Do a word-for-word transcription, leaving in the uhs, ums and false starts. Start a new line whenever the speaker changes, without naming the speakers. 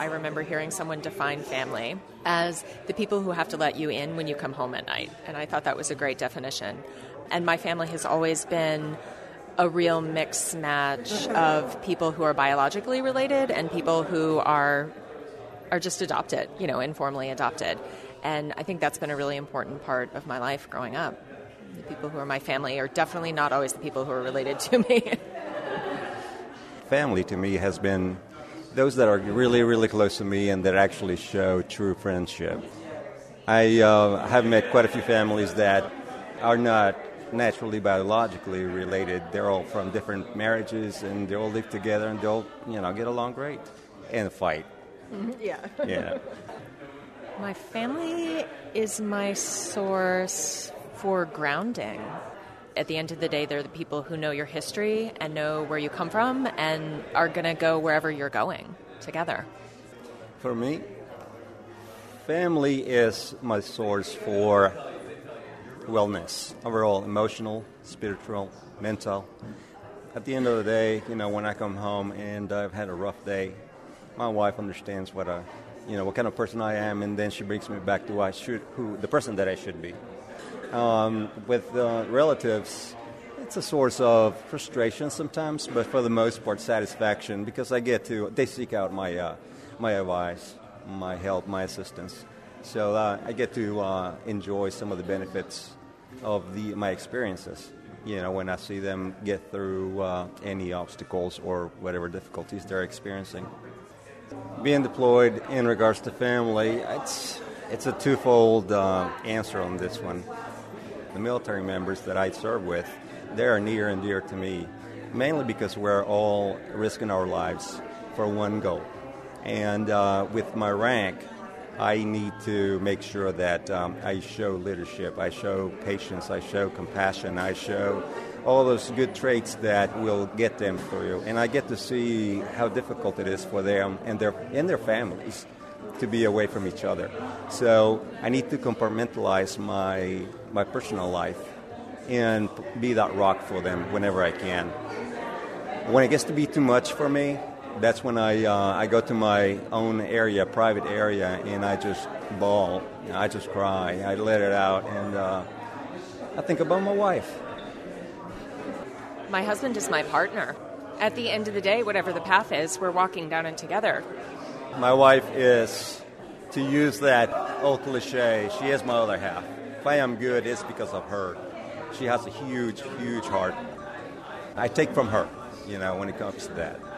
I remember hearing someone define family as the people who have to let you in when you come home at night. And I thought that was a great definition. And my family has always been a real mix match of people who are biologically related and people who are are just adopted, you know, informally adopted. And I think that's been a really important part of my life growing up. The people who are my family are definitely not always the people who are related to me.
Family to me has been those that are really, really close to me and that actually show true friendship. I uh, have met quite a few families that are not naturally biologically related. They're all from different marriages and they all live together and they'll, you know, get along great and fight.
Yeah.
Yeah.
My family is my source for grounding. At the end of the day, they're the people who know your history and know where you come from and are going to go wherever you're going together.
For me, family is my source for wellness, overall emotional, spiritual, mental. At the end of the day, you know, when I come home and I've had a rough day, my wife understands what a, you know, what kind of person I am, and then she brings me back to I should, who the person that I should be. Um, with uh, relatives, it's a source of frustration sometimes, but for the most part, satisfaction because I get to, they seek out my uh, my advice, my help, my assistance. So uh, I get to uh, enjoy some of the benefits of the my experiences, you know, when I see them get through uh, any obstacles or whatever difficulties they're experiencing. Being deployed in regards to family, it's, it's a twofold uh, answer on this one. The military members that I serve with, they are near and dear to me, mainly because we're all risking our lives for one goal. And uh, with my rank, I need to make sure that um, I show leadership, I show patience, I show compassion, I show all those good traits that will get them through. And I get to see how difficult it is for them and their and their families to be away from each other. So I need to compartmentalize my my personal life and be that rock for them whenever I can. When it gets to be too much for me, that's when I uh, I go to my own area, private area, and I just bawl. You know, I just cry. I let it out, and uh, I think about my wife.
My husband is my partner. At the end of the day, whatever the path is, we're walking down it together.
My wife is, to use that old cliche, she is my other half. If I am good, it's because of her. She has a huge, huge heart. I take from her, you know, when it comes to that.